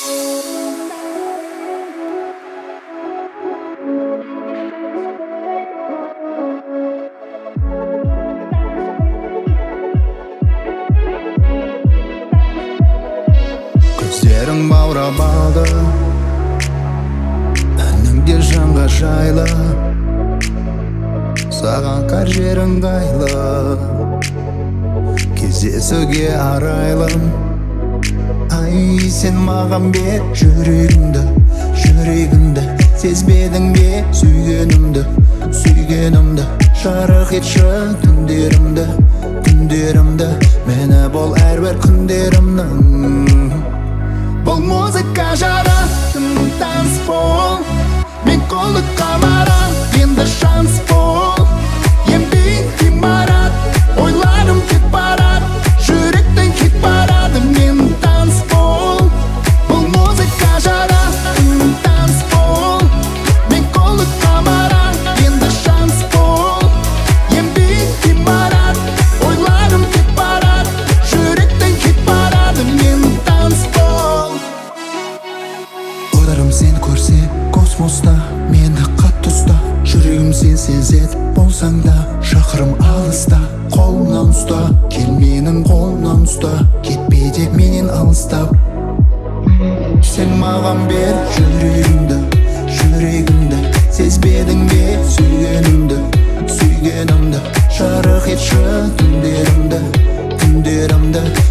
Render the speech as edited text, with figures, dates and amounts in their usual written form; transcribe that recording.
Көздерің баурап алды, әніңде жанға жайлы, саған қар жерің ыңғайлы, кездесуге арайлым. Ай, сен маған бер жүрегіңді, сезбедің бе сүйгенімді, жарық етші түндерімді, мені бол әрбір күндерімнің. Бұл музыка жаратым танцпол, мен қолдыққа барам, енді шанс бол. Ембей ғимарат, ойларым кет барад, жүректен кет барады, мен танцпол. Бұл музыка жаратым танцпол, мен қолдыққа барам, енді шанс бол. Ембей ғимарат, ойларым кет барад, жүректен кет барады, мен танцпол. Ойларым сен көрсе космоста, мені қатты ұста, жүрегім сен сезет болсаң да, шақырым алыста. Қолымнан ұста, кел менің қолымнан ұста, кетпе деп менен алыстап. Сен маған бер жүрегіңді, сезбедің бе сүйгенімді, жарық етші түндерімді,